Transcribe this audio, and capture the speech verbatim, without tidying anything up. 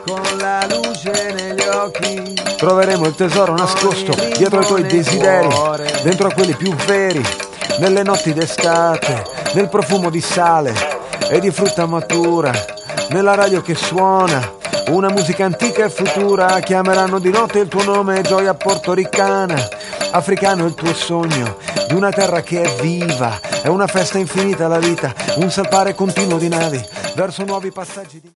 con la luce negli occhi. Troveremo il tesoro nascosto dietro ai tuoi desideri, dentro a quelli più veri, nelle notti d'estate, nel profumo di sale e di frutta matura, nella radio che suona una musica antica e futura. Chiameranno di notte il tuo nome, gioia portoricana. Africano è il tuo sogno di una terra che è viva, è una festa infinita la vita, un salpare continuo di navi verso nuovi passaggi di...